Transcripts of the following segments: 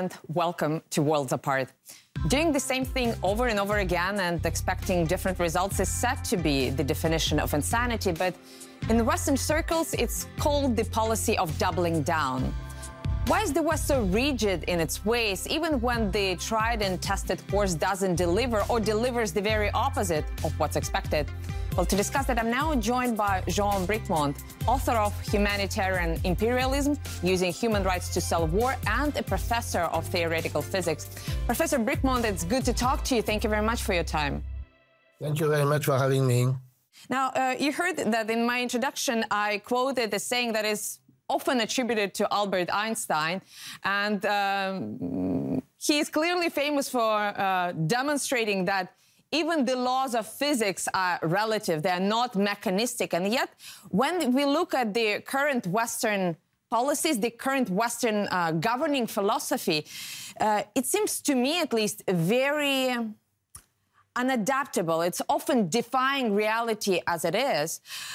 and welcome to Worlds Apart. Doing the same thing over and over again and expecting different results is said to be the definition of insanity, but in Western circles, it's called the policy of doubling down. Why is the West so rigid in its ways, even when the tried and tested course doesn't deliver or delivers the very opposite of what's expected? Well, to discuss that, I'm now joined by Jean Bricmont, author of Humanitarian Imperialism, Using Human Rights to Sell War, and a professor of theoretical physics. Professor Bricmont, it's good to talk to you. Thank you very much for your time. Thank you very much for having me. Now, you heard that in my introduction, I quoted a saying that is often attributed to Albert Einstein, and he is clearly famous for demonstrating that even the laws of physics are relative, they're not mechanistic. And yet, when we look at the current Western policies, the current Western governing philosophy, it seems to me at least very unadaptable. It's often defying reality as it is.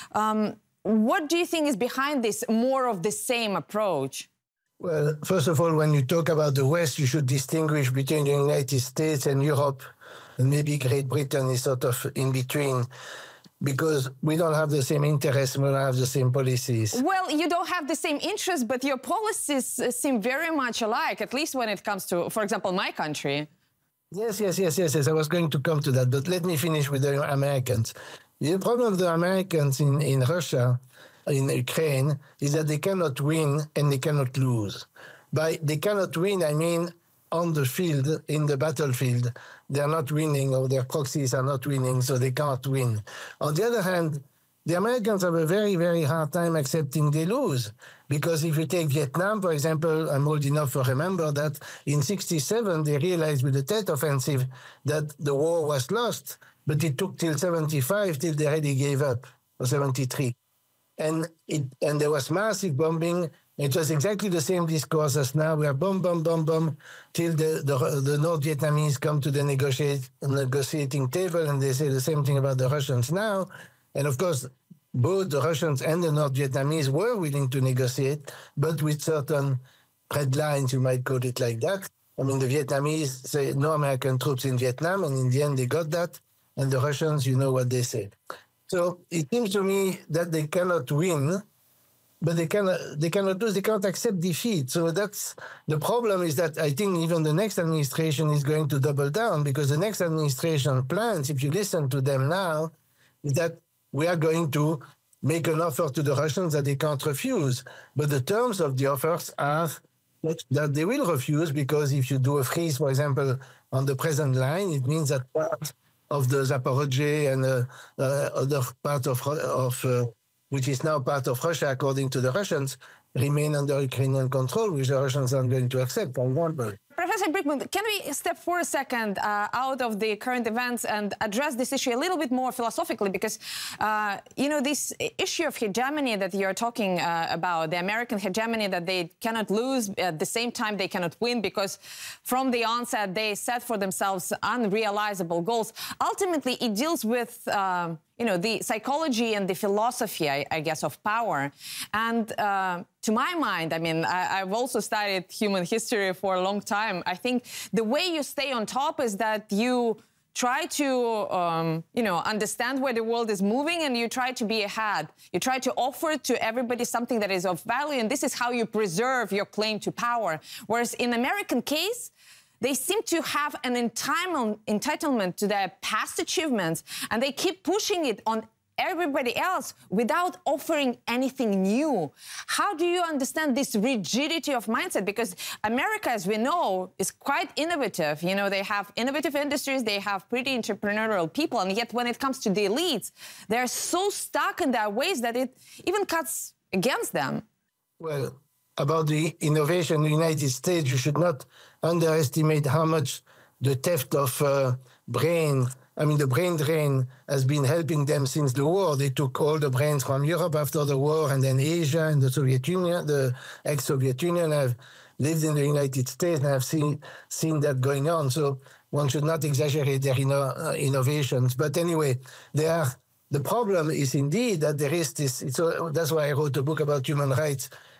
What do you think is behind this more of the same approach? Well, first of all, when you talk about the West, you should distinguish between the United States and Europe, and maybe Great Britain is sort of in between, because we don't have the same interests, we don't have the same policies. Well, you don't have the same interests, but your policies seem very much alike, at least when it comes to, for example, my country. Yes. I was going to come to that, but let me finish with the Americans. The problem of the Americans in Russia, in Ukraine, is that they cannot win and they cannot lose. By they cannot win, I mean on the field, in the battlefield, they are not winning, or their proxies are not winning, so they can't win. On the other hand, the Americans have a very, very hard time accepting they lose. Because if you take Vietnam, for example, I'm old enough to remember that in 1967, they realized with the Tet Offensive that the war was lost, but it took till 1975 till they really gave up, or 1973. And there was massive bombing. It was exactly the same discourse as now. We are bomb, till the North Vietnamese come to the negotiating table, and they say the same thing about the Russians now. And of course, both the Russians and the North Vietnamese were willing to negotiate, but with certain red lines, you might call it like that. I mean, the Vietnamese say no American troops in Vietnam, and in the end they got that. And the Russians, you know what they say. So it seems to me that they cannot win, but they cannot lose, they cannot accept defeat. So that's the problem, is that I think even the next administration is going to double down, because the next administration plans, if you listen to them now, is that we are going to make an offer to the Russians that they can't refuse. But the terms of the offers are that they will refuse, because if you do a freeze, for example, on the present line, it means that part of the Zaporozhye and other part of which is now part of Russia, according to the Russians, remain under Ukrainian control, which the Russians aren't going to accept, for example. Professor Bricmont, can we step for a second out of the current events and address this issue a little bit more philosophically? Because, this issue of hegemony that you're talking about, the American hegemony that they cannot lose, at the same time they cannot win, because from the onset they set for themselves unrealizable goals. Ultimately, it deals with the psychology and the philosophy, I guess, of power. And to my mind, I mean, I've also studied human history for a long time. I think the way you stay on top is that you try to, understand where the world is moving, and you try to be ahead. You try to offer to everybody something that is of value, and this is how you preserve your claim to power. Whereas in the American case, they seem to have an entitlement to their past achievements, and they keep pushing it on everybody else without offering anything new. How do you understand this rigidity of mindset? Because America, as we know, is quite innovative. You know, they have innovative industries, they have pretty entrepreneurial people, and yet when it comes to the elites, they're so stuck in their ways that it even cuts against them. Well, about the innovation in the United States, you should not underestimate how much the theft of the brain drain has been helping them since the war. They took all the brains from Europe after the war, and then Asia and the Soviet Union, the ex-Soviet Union, have lived in the United States and have seen that going on. So one should not exaggerate their innovations. But anyway, the problem is indeed that there is this, that's why I wrote a book about human rights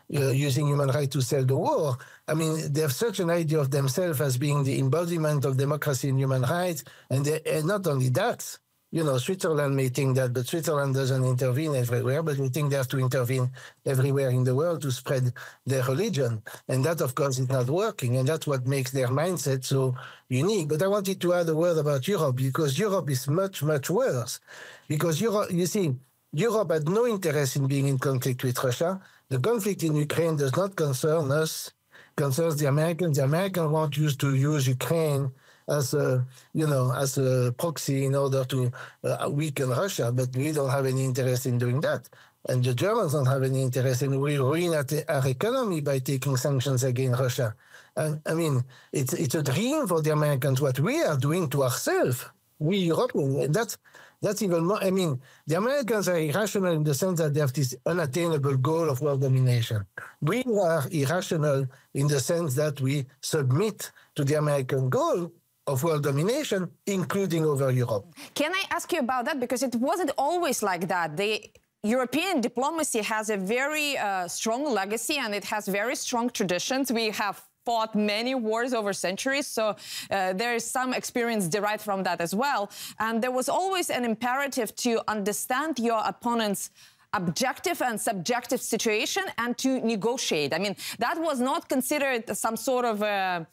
using human rights to sell the war. I mean, they have such an idea of themselves as being the embodiment of democracy and human rights. And not only that, Switzerland may think that, but Switzerland doesn't intervene everywhere, but they think they have to intervene everywhere in the world to spread their religion. And that, of course, is not working. And that's what makes their mindset so unique. But I wanted to add a word about Europe, because Europe is much, much worse. Because Europe, you see, Europe had no interest in being in conflict with Russia. The conflict in Ukraine does not concern us, concerns the Americans. The Americans want to use Ukraine as a proxy in order to weaken Russia, but we don't have any interest in doing that. And the Germans don't have any interest, and we ruin our economy by taking sanctions against Russia. And I mean, it's a dream for the Americans what we are doing to ourselves, we Europeans. And that's even more. I mean, the Americans are irrational in the sense that they have this unattainable goal of world domination. We are irrational in the sense that we submit to the American goal of world domination, including over Europe. Can I ask you about that? Because it wasn't always like that. The European diplomacy has a very strong legacy, and it has very strong traditions. We have fought many wars over centuries, so there is some experience derived from that as well. And there was always an imperative to understand your opponent's objective and subjective situation and to negotiate. I mean, that was not considered some sort of, a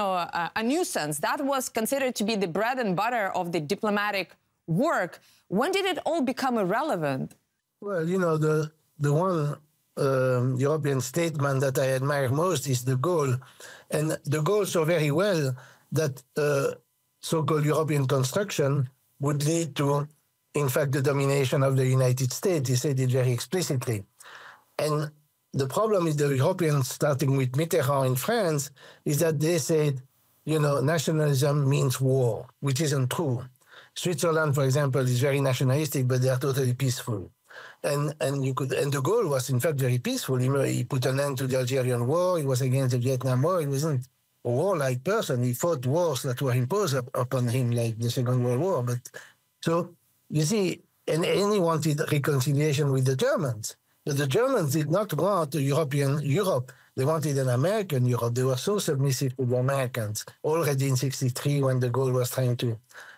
nuisance. That was considered to be the bread and butter of the diplomatic work. When did it all become irrelevant? Well, the one European statesman that I admire most is de Gaulle. And de Gaulle saw very well that so-called European construction would lead to, in fact, the domination of the United States. He said it very explicitly. And the problem with the Europeans, starting with Mitterrand in France, is that they said, nationalism means war, which isn't true. Switzerland, for example, is very nationalistic, but they are totally peaceful. And de Gaulle was, in fact, very peaceful. He put an end to the Algerian War. He was against the Vietnam War. He wasn't a warlike person. He fought wars that were imposed upon him, like the Second World War. But so, you see, and he wanted reconciliation with the Germans. But the Germans did not want a European Europe. They wanted an American Europe. They were so submissive to the Americans already in 1963 when de Gaulle was trying to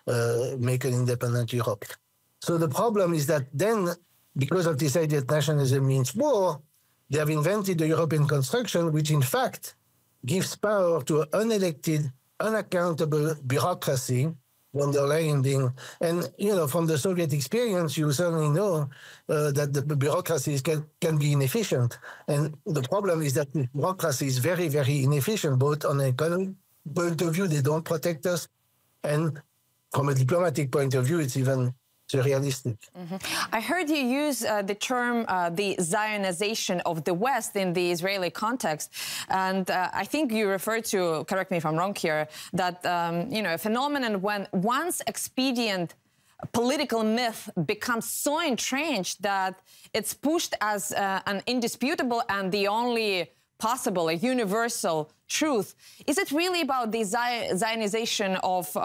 make an independent Europe. So the problem is that then, because of this idea that nationalism means war, they have invented the European construction, which in fact gives power to an unelected, unaccountable bureaucracy, von der Leyen being, and from the Soviet experience, you certainly know that the bureaucracies can be inefficient. And the problem is that the bureaucracy is very, very inefficient, both on an economic point of view, they don't protect us, and from a diplomatic point of view, it's even surrealistic. Mm-hmm. I heard you use the term the Zionization of the West in the Israeli context. And I think you referred to, correct me if I'm wrong here, that, a phenomenon when once expedient political myth becomes so entrenched that it's pushed as an indisputable and the only possible, a universal truth. Is it really about the Zionization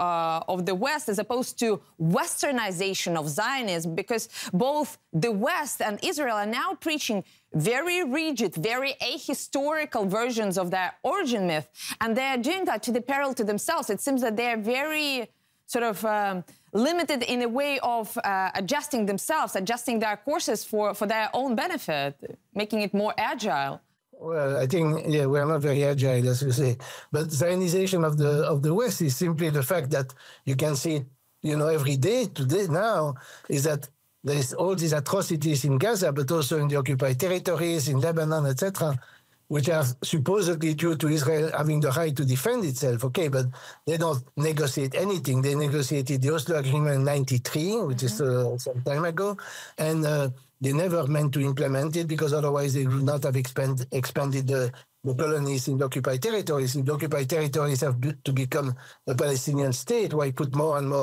of the West as opposed to Westernization of Zionism? Because both the West and Israel are now preaching very rigid, very ahistorical versions of their origin myth, and they are doing that to the peril to themselves. It seems that they are very sort of limited in a way of adjusting themselves, adjusting their courses for their own benefit, making it more agile. Well, I think, we're not very agile, as you say. But Zionization of the West is simply the fact that you can see, every day today now, is that there is all these atrocities in Gaza, but also in the occupied territories, in Lebanon, etc., which are supposedly due to Israel having the right to defend itself. Okay, but they don't negotiate anything. They negotiated the Oslo Agreement in 1993, which is some time ago, and they never meant to implement it because otherwise they would not have expanded the colonies in the occupied territories. In the occupied territories have to become a Palestinian state, where you put more and more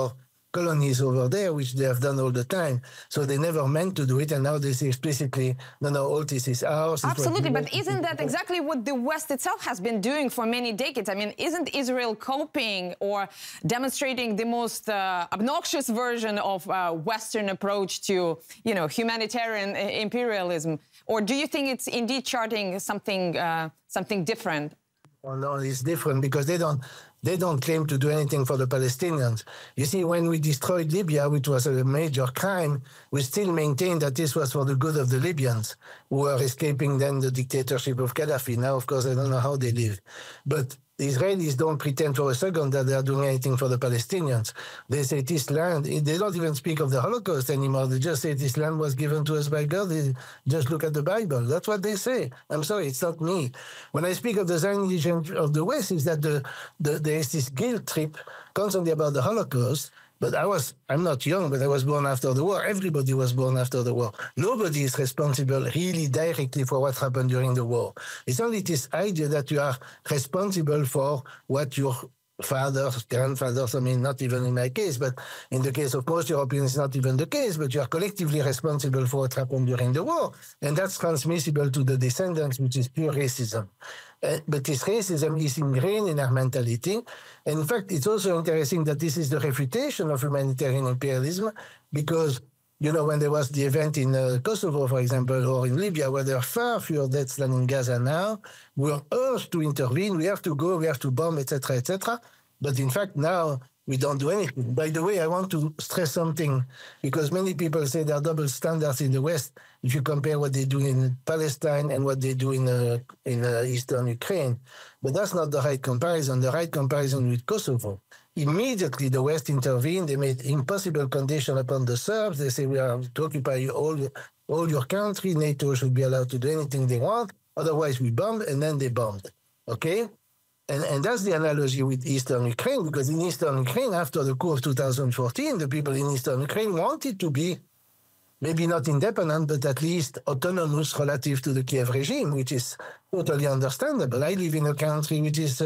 colonies over there, which they have done all the time. So they never meant to do it, and now they say explicitly, no, all this is ours. Absolutely, but isn't that exactly what the West itself has been doing for many decades? I mean, isn't Israel copying or demonstrating the most obnoxious version of Western approach to, you know, humanitarian imperialism? Or do you think it's indeed charting something different? Oh, no, it's different because they don't claim to do anything for the Palestinians. You see, when we destroyed Libya, which was a major crime, we still maintain that this was for the good of the Libyans who were escaping then the dictatorship of Gaddafi. Now, of course, I don't know how they live. But the Israelis don't pretend for a second that they are doing anything for the Palestinians. They say this land, they don't even speak of the Holocaust anymore. They just say this land was given to us by God. They just look at the Bible. That's what they say. I'm sorry, it's not me. When I speak of the Zionism of the West, is that there is this guilt trip constantly about the Holocaust. But I'm not young, but I was born after the war. Everybody was born after the war. Nobody is responsible really directly for what happened during the war. It's only this idea that you are responsible for what your fathers, grandfathers, I mean, not even in my case, but in the case of most Europeans, it's not even the case, but you are collectively responsible for what happened during the war. And that's transmissible to the descendants, which is pure racism. But this racism is ingrained in our mentality. And in fact, it's also interesting that this is the refutation of humanitarian imperialism, because, you know, when there was the event in Kosovo, for example, or in Libya, where there are far fewer deaths than in Gaza now, we are urged to intervene, we have to go, we have to bomb, etc., etc. But in fact, now we don't do anything. By the way, I want to stress something, because many people say there are double standards in the West if you compare what they do in Palestine and what they do in eastern Ukraine. But that's not the right comparison. The right comparison with Kosovo. Immediately, the West intervened. They made impossible conditions upon the Serbs. They say, we are to occupy all your country. NATO should be allowed to do anything they want. Otherwise, we bomb, and then they bombed. Okay? And that's the analogy with Eastern Ukraine, because in Eastern Ukraine, after the coup of 2014, the people in Eastern Ukraine wanted to be maybe not independent, but at least autonomous relative to the Kiev regime, which is totally understandable. I live in a country which is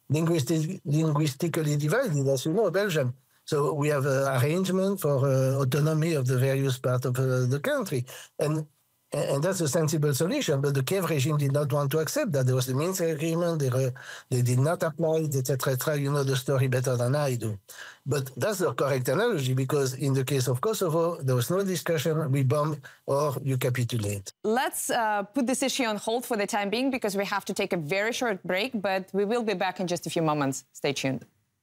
linguistically divided, as you know, Belgium. So we have an arrangement for autonomy of the various parts of the country. And that's a sensible solution, but the Kiev regime did not want to accept that. There was the Minsk agreement, they did not apply it, etc., etc. You know the story better than I do. But that's the correct analogy, because in the case of Kosovo, there was no discussion, we bomb or you capitulate. Let's put this issue on hold for the time being, because we have to take a very short break, but we will be back in just a few moments. Stay tuned.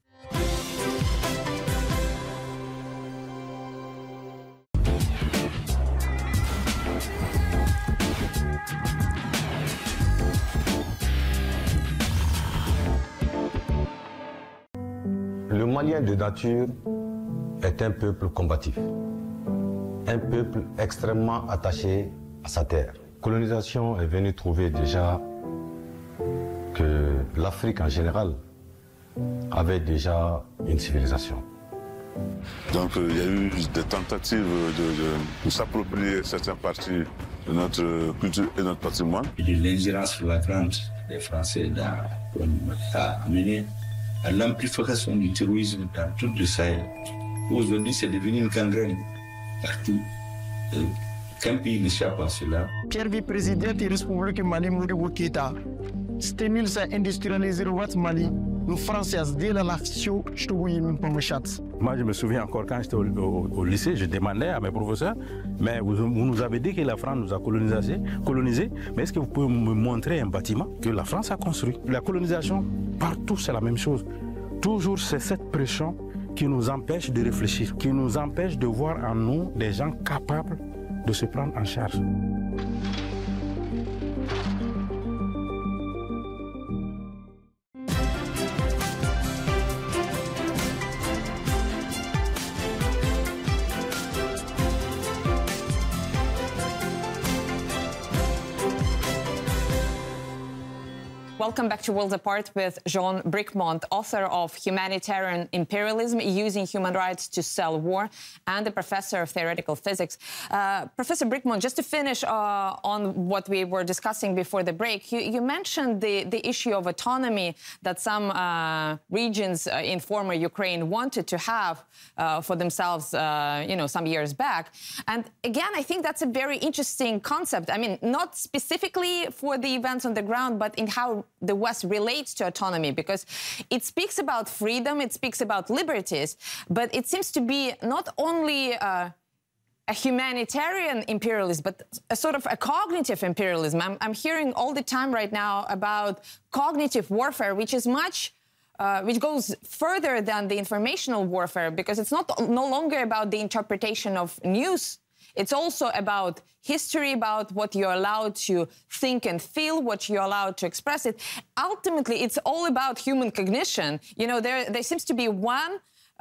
Le Malien de nature est un peuple combatif, un peuple extrêmement attaché à sa terre. La colonisation est venue trouver déjà que l'Afrique en général avait déjà une civilisation. Donc il y a eu des tentatives de s'approprier certaines parties de notre culture et notre patrimoine. L'ingérence flagrante des Français a amené à l'amplification du terrorisme dans tout le Sahel. Aujourd'hui, c'est devenu une gangrène partout. Qu'un pays n'échappe à cela. Pierre vice-président de la République Mali, Modibo Keïta, stimule sa industrialisation de Mali. Nous Français, dès la nation, je te vois une pomme chatte. Moi, je me souviens encore quand j'étais au lycée, je demandais à mes professeurs, mais vous nous avez dit que la France nous a colonisé, mais est-ce que vous pouvez me montrer un bâtiment que la France a construit? La colonisation, partout, c'est la même chose. Toujours, c'est cette pression qui nous empêche de réfléchir, qui nous empêche de voir en nous des gens capables de se prendre en charge. Welcome back to Worlds Apart with Jean Bricmont, author of Humanitarian Imperialism, Using Human Rights to Sell War, and a professor of theoretical physics. Professor Bricmont, just to finish on what we were discussing before the break, you mentioned the issue of autonomy that some regions in former Ukraine wanted to have for themselves, some years back. And again, I think that's a very interesting concept. I mean, not specifically for the events on the ground, but in how the West relates to autonomy, because it speaks about freedom, it speaks about liberties, but it seems to be not only a humanitarian imperialism, but a sort of a cognitive imperialism. I'm hearing all the time right now about cognitive warfare, which is which goes further than the informational warfare, because it's no longer about the interpretation of news. It's also about history, about what you're allowed to think and feel, what you're allowed to express it. Ultimately, it's all about human cognition. You know, there seems to be one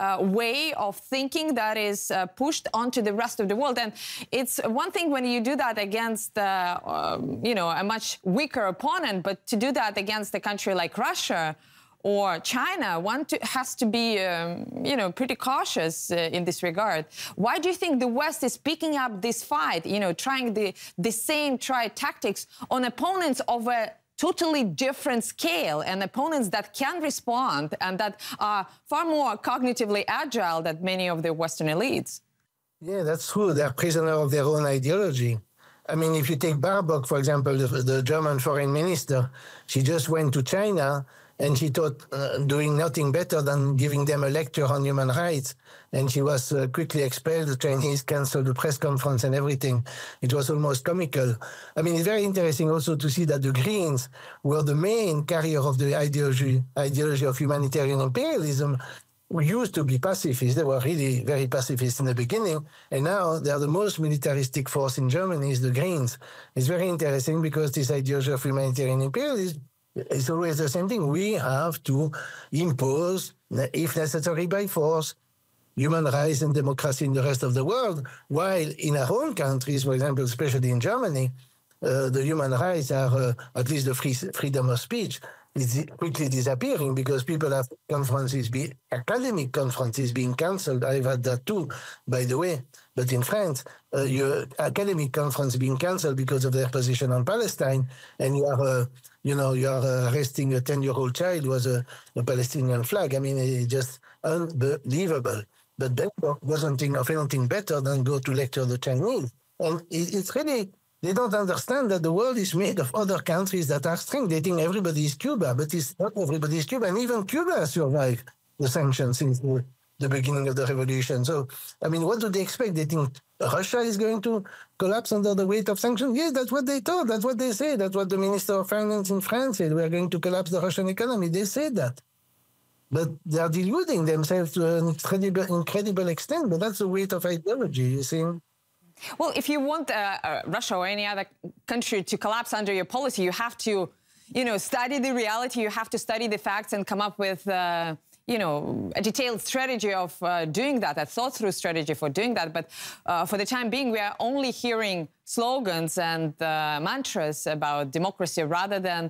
way of thinking that is pushed onto the rest of the world. And it's one thing when you do that against, a much weaker opponent, but to do that against a country like Russia or China, one has to be, pretty cautious in this regard. Why do you think the West is picking up this fight, trying the same tactics on opponents of a totally different scale, and opponents that can respond and that are far more cognitively agile than many of the Western elites? Yeah, that's true. They're prisoners of their own ideology. I mean, if you take Baerbock, for example, the German foreign minister, she just went to China and she thought doing nothing better than giving them a lecture on human rights. And she was quickly expelled. The Chinese canceled the press conference and everything. It was almost comical. I mean, it's very interesting also to see that the Greens were the main carrier of the ideology of humanitarian imperialism, who used to be pacifists. They were really very pacifist in the beginning. And now they are the most militaristic force in Germany, is the Greens. It's very interesting because this ideology of humanitarian imperialism, it's always the same thing. We have to impose, if necessary by force, human rights and democracy in the rest of the world, while in our own countries, for example, especially in Germany, the human rights are, at least the freedom of speech, is quickly disappearing because people have academic conferences being cancelled. I've had that too, by the way. But in France, your academic conference being cancelled because of their position on Palestine, and you are arresting a 10-year-old child who has a Palestinian flag. I mean, it's just unbelievable. But Baerbock doesn't think of anything better than go to lecture the Chinese. And it's really, they don't understand that the world is made of other countries that are strong. They think everybody is Cuba, but it's not everybody is Cuba. And even Cuba survived the sanctions since the beginning of the revolution. So, I mean, what do they expect? They think Russia is going to collapse under the weight of sanctions? Yes, that's what they thought. That's what they say. That's what the Minister of Finance in France said. We are going to collapse the Russian economy. They said that. But they are deluding themselves to an incredible extent. But that's the weight of ideology, you see. Well, if you want Russia or any other country to collapse under your policy, you have to, study the reality. You have to study the facts and come up with a detailed strategy of doing that, a thought-through strategy for doing that. But for the time being, we are only hearing slogans and mantras about democracy rather than,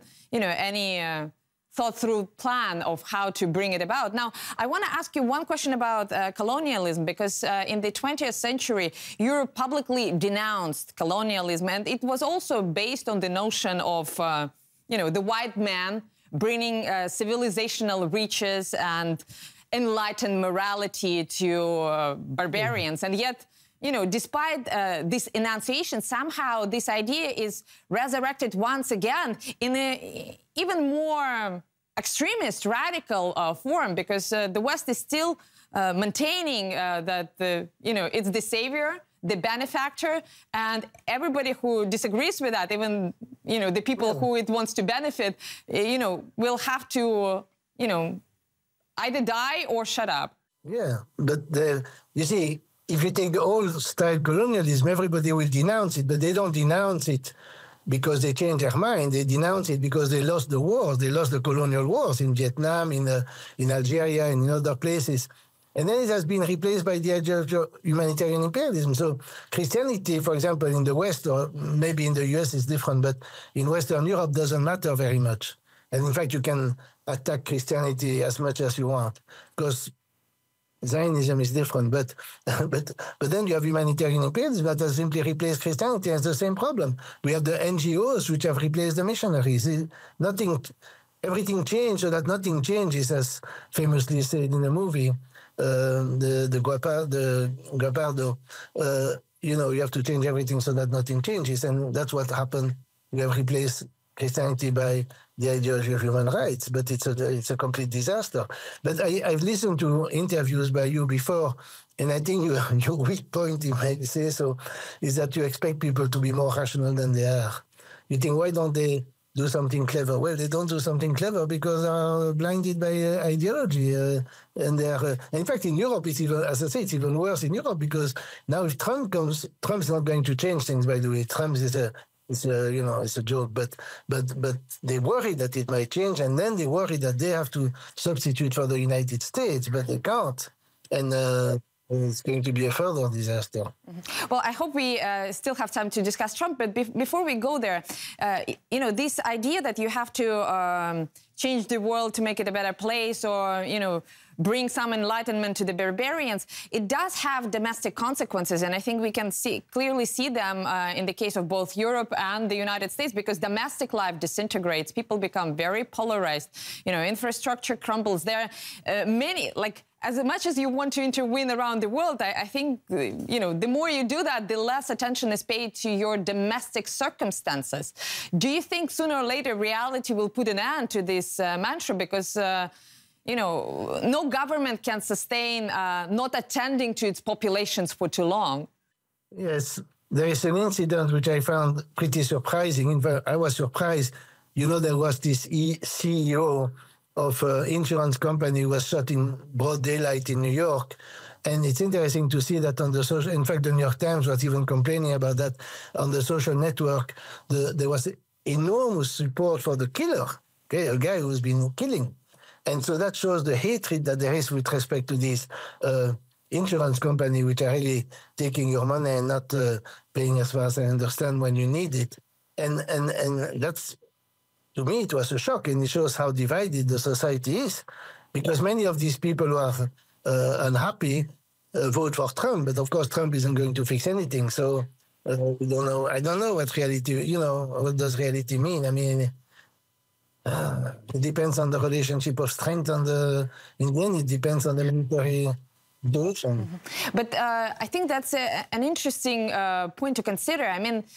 any thought-through plan of how to bring it about. Now, I want to ask you one question about colonialism, because in the 20th century, Europe publicly denounced colonialism, and it was also based on the notion of, the white man bringing civilizational riches and enlightened morality to barbarians. And yet, despite this enunciation, somehow this idea is resurrected once again in an even more extremist, radical form, because the West is still maintaining that it's the savior, the benefactor, and everybody who disagrees with that, even the people who it wants to benefit, will have to either die or shut up. Yeah, but you see, if you take old-style colonialism, everybody will denounce it, but they don't denounce it because they change their mind. They denounce it because they lost the wars. They lost the colonial wars in Vietnam, in Algeria, and in other places. And then it has been replaced by the ideology of humanitarian imperialism. So Christianity, for example, in the West, or maybe in the US is different, but in Western Europe doesn't matter very much. And in fact, you can attack Christianity as much as you want, because Zionism is different. But then you have humanitarian imperialism that has simply replaced Christianity. It's the same problem. We have the NGOs which have replaced the missionaries. Everything changed so that nothing changes, as famously said in the movie, the Guapardo. You have to change everything so that nothing changes, and that's what happened. We have replaced Christianity by the ideology of human rights, but it's a complete disaster. But I've listened to interviews by you before, and I think your weak point, if I say so, is that you expect people to be more rational than they are. You think, why don't they do something clever? Well, they don't do something clever because they are blinded by ideology. And they are, in fact, in Europe, it's even, as I say, it's even worse in Europe, because now if Trump comes, Trump's not going to change things, by the way. Trump is it's a joke, but they worry that it might change, and then they worry that they have to substitute for the United States, but they can't. And it's going to be a further disaster. Mm-hmm. Well, I hope we still have time to discuss Trump, but before we go there, this idea that you have to change the world to make it a better place, or, bring some enlightenment to the barbarians, it does have domestic consequences. And I think we can clearly see them in the case of both Europe and the United States, because domestic life disintegrates. People become very polarized. Infrastructure crumbles. There are many, as much as you want to intervene around the world, I think, the more you do that, the less attention is paid to your domestic circumstances. Do you think sooner or later reality will put an end to this mantra? Because no government can sustain not attending to its populations for too long. Yes, there is an incident which I found pretty surprising. In fact, I was surprised. There was this CEO of an insurance company who was shot in broad daylight in New York. And it's interesting to see that on the social... In fact, the New York Times was even complaining about that on the social network. There was enormous support for the killer, a guy who's been killing. And so that shows the hatred that there is with respect to this insurance company, which are really taking your money and not paying, as far as I understand, when you need it. And that's, to me, it was a shock, and it shows how divided the society is, because many of these people who are unhappy vote for Trump, but of course Trump isn't going to fix anything. So we don't know. I don't know what reality. What does reality mean? I mean. It depends on the relationship of strength, in the end, it depends on the military direction. Mm-hmm. But I think that's an interesting point to consider. I mean,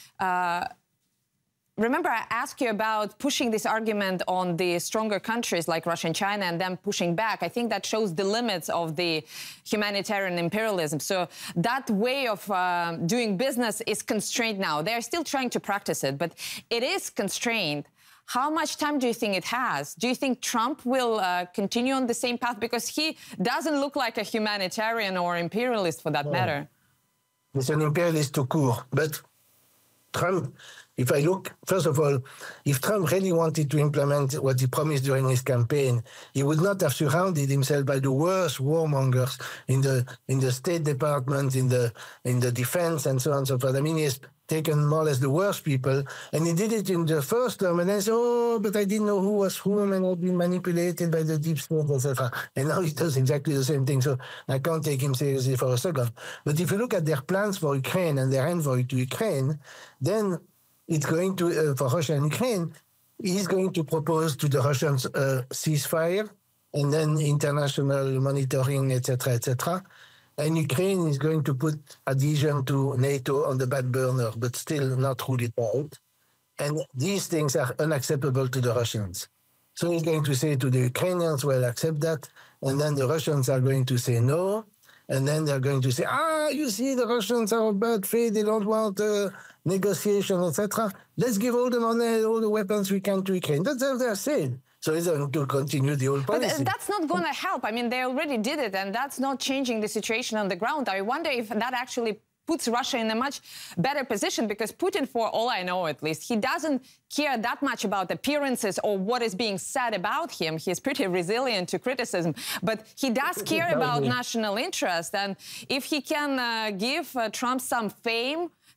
remember I asked you about pushing this argument on the stronger countries like Russia and China, and then pushing back. I think that shows the limits of the humanitarian imperialism. So that way of doing business is constrained now. They're still trying to practice it, but it is constrained. How much time do you think it has? Do you think Trump will continue on the same path? Because he doesn't look like a humanitarian or imperialist, for that matter. He's an imperialist tout court. But Trump, if I look, first of all, if Trump really wanted to implement what he promised during his campaign, he would not have surrounded himself by the worst warmongers in the State Department, in the defense, and so on and so forth. I mean, he's taken more or less the worst people, and he did it in the first term, and then said, but I didn't know who was whom, and I've been manipulated by the deep state, etc. And now he does exactly the same thing, so I can't take him seriously for a second. But if you look at their plans for Ukraine and their envoy to Ukraine, then it's going to, for Russia and Ukraine, he's going to propose to the Russians a ceasefire, and then international monitoring, etc., etc., and Ukraine is going to put adhesion to NATO on the back burner, but still not rule it out. And these things are unacceptable to the Russians. So he's going to say to the Ukrainians, well, accept that. And then the Russians are going to say no. And then they're going to say, you see, the Russians are bad faith. They don't want negotiation, etc. Let's give all the money, all the weapons we can to Ukraine. That's how they're saying. So it's going to continue the old policy. But that's not going to help. I mean, they already did it, and that's not changing the situation on the ground. I wonder if that actually puts Russia in a much better position, because Putin, for all I know at least, he doesn't care that much about appearances or what is being said about him. He's pretty resilient to criticism, but he does care about national interest. And if he can give Trump some fame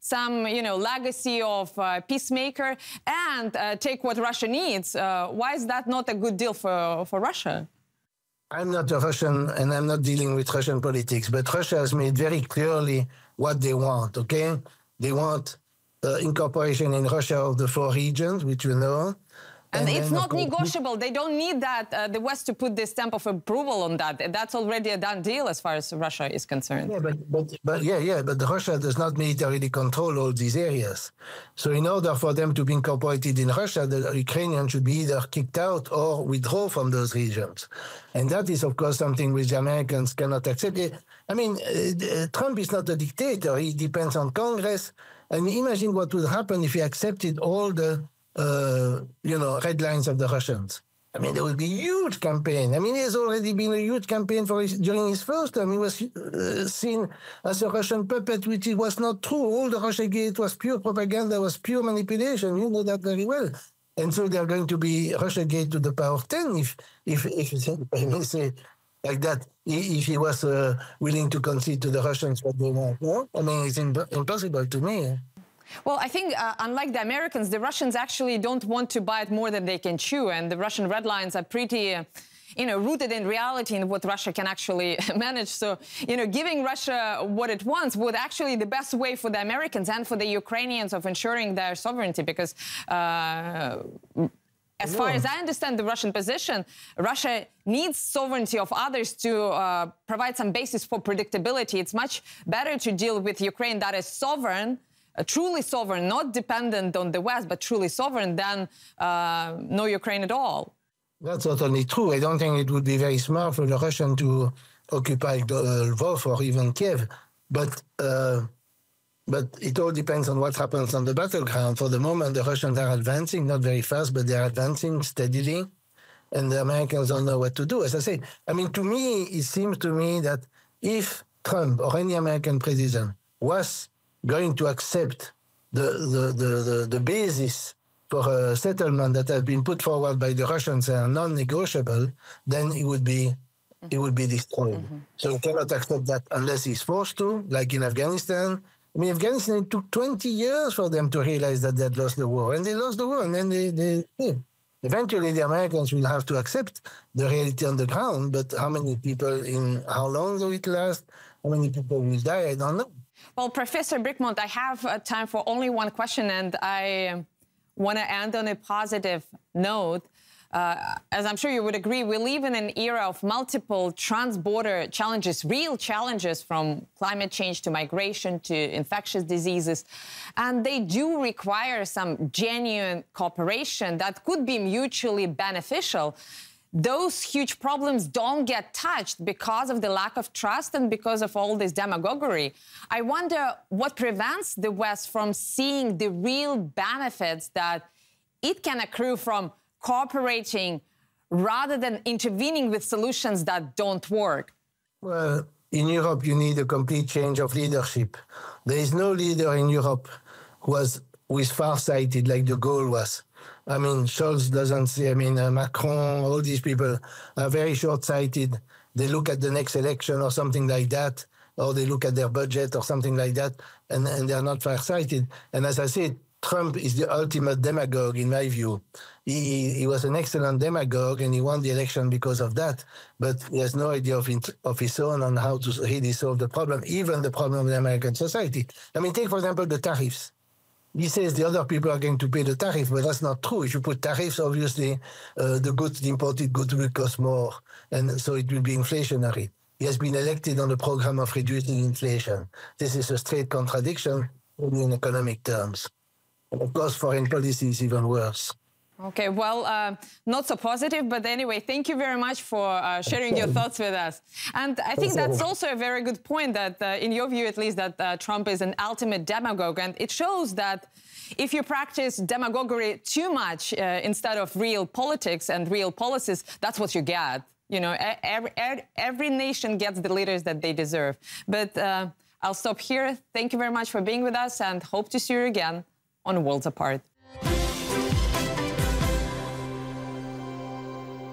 some, legacy of peacemaker and take what Russia needs. Why is that not a good deal for Russia? I'm not a Russian, and I'm not dealing with Russian politics, but Russia has made very clearly what they want, okay? They want incorporation in Russia of the 4 regions, which you know. And it's not negotiable. They don't need that, the West, to put this stamp of approval on that. That's already a done deal as far as Russia is concerned. Yeah, but Russia does not militarily control all these areas. So in order for them to be incorporated in Russia, the Ukrainians should be either kicked out or withdraw from those regions. And that is, of course, something which the Americans cannot accept. I mean, Trump is not a dictator. He depends on Congress. And imagine what would happen if he accepted all the red lines of the Russians. I mean, there would be a huge campaign. I mean, there's already been a huge campaign during his first term. He was seen as a Russian puppet, which it was not true. All the Russiagate was pure propaganda, was pure manipulation. You know that very well. And so they're going to be Russiagate to the power of 10, if I may say like that, if he was willing to concede to the Russians what they want. No? I mean, it's impossible to me. Well, I think, unlike the Americans, the Russians actually don't want to bite more than they can chew, and the Russian red lines are pretty, rooted in reality in what Russia can actually manage. So, giving Russia what it wants would actually the best way for the Americans and for the Ukrainians of ensuring their sovereignty, because as far as I understand the Russian position, Russia needs sovereignty of others to provide some basis for predictability. It's much better to deal with Ukraine that is sovereign, truly sovereign, not dependent on the West, but truly sovereign, than no Ukraine at all. That's certainly true. I don't think it would be very smart for the Russians to occupy Lvov or even Kiev. But it all depends on what happens on the battleground. For the moment, the Russians are advancing, not very fast, but they are advancing steadily. And the Americans don't know what to do. As I say, I mean, to me, it seems to me that if Trump or any American president was going to accept the basis for a settlement that has been put forward by the Russians and are non-negotiable, then it would be destroyed. Mm-hmm. So he cannot accept that unless he's forced to, like in Afghanistan. I mean, Afghanistan, it took 20 years for them to realize that they had lost the war, and they lost the war, and then they eventually the Americans will have to accept the reality on the ground, but how many people, in how long will it last, how many people will die, I don't know. Well, Professor Bricmont, I have time for only one question, and I want to end on a positive note. As I'm sure you would agree, we live in an era of multiple trans-border challenges, real challenges, from climate change to migration to infectious diseases. And they do require some genuine cooperation that could be mutually beneficial. Those huge problems don't get touched because of the lack of trust and because of all this demagoguery. I wonder what prevents the West from seeing the real benefits that it can accrue from cooperating rather than intervening with solutions that don't work. Well, in Europe, you need a complete change of leadership. There is no leader in Europe who is far-sighted like de Gaulle was. I mean, Scholz doesn't see, I mean, Macron, all these people are very short-sighted. They look at the next election or something like that, or they look at their budget or something like that, and they are not far-sighted. And as I said, Trump is the ultimate demagogue, in my view. He was an excellent demagogue, and he won the election because of that. But he has no idea of his own on how to really solve the problem, even the problem of the American society. I mean, take, for example, the tariffs. He says the other people are going to pay the tariff, but that's not true. If you put tariffs, obviously, the imported goods will cost more, and so it will be inflationary. He has been elected on the program of reducing inflation. This is a straight contradiction in economic terms. And of course, foreign policy is even worse. Okay, well, not so positive, but anyway, thank you very much for sharing your thoughts with us. And I think that's also a very good point that, in your view at least, that Trump is an ultimate demagogue. And it shows that if you practice demagoguery too much instead of real politics and real policies, that's what you get. You know, every nation gets the leaders that they deserve. But I'll stop here. Thank you very much for being with us, and hope to see you again on Worlds Apart.